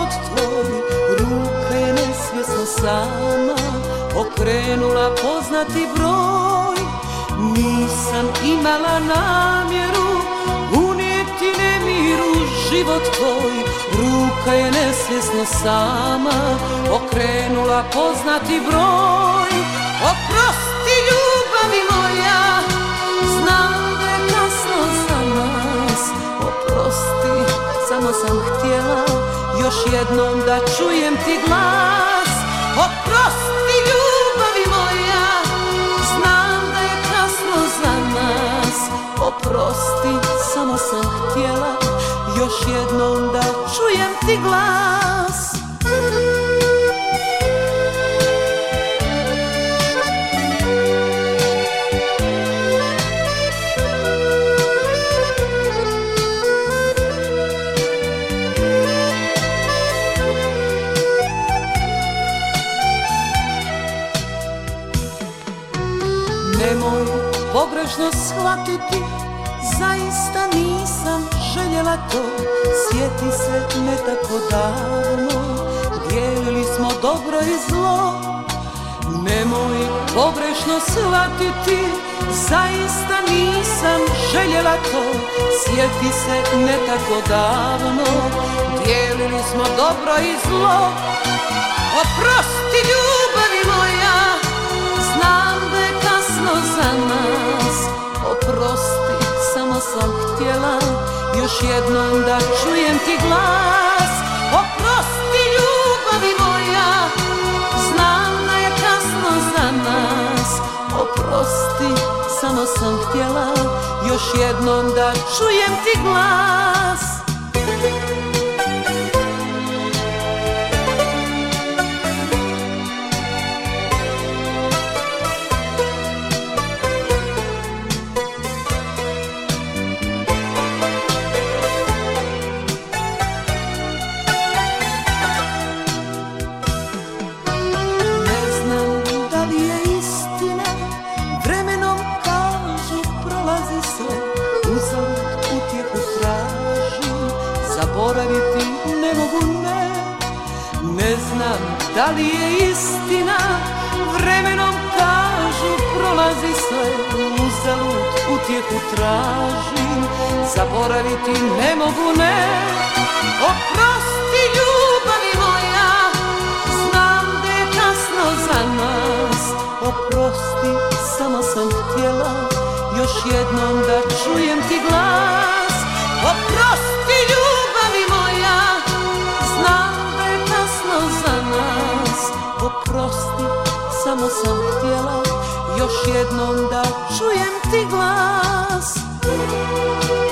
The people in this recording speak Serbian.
život tvoj, ruka je nesvjesno sama okrenula poznati broj. Nisam imala namjeru unijeti nemir u život tvoj, ruka je nesvjesno sama okrenula poznati broj. Oprosti ljubavi moja, znam da je kasno za nas. Oprosti, samo sam htjela još jednom da čujem ti glas. Oprosti ljubavi moja, znam da je kasno za nas. Oprosti, samo sam htjela još jednom da čujem ti glas. Nemoj pogrešno shvatiti, zaista nisam željela to. Sjeti se ne tako davno, dijelili smo dobro i zlo. Nemoj pogrešno shvatiti, zaista nisam željela to. Sjeti se ne tako davno, dijelili smo dobro i zlo. Oprosti ljubavi moja, znam da je kasno za nas. Oprosti, samo sam htjela još jednom da čujem ti glas. Oprosti ljubavi moja, znam da je kasno za nas. Oprosti, samo sam htjela još jednom da čujem ti glas. Zaboraviti ne mogu, ne. Ne znam da li je istina, vremenom kažu prolazi sve, uzalud utjehu tražim. Zaboraviti ne mogu, ne. Oprosti ljubavi moja, znam da je kasno za nas. Oprosti, samo sam htjela još jednom da čujem ti glas. Oprosti ljubavi moja, znam da je kasno za nas. Oprosti, samo sam htjela još jednom da čujem ti glas.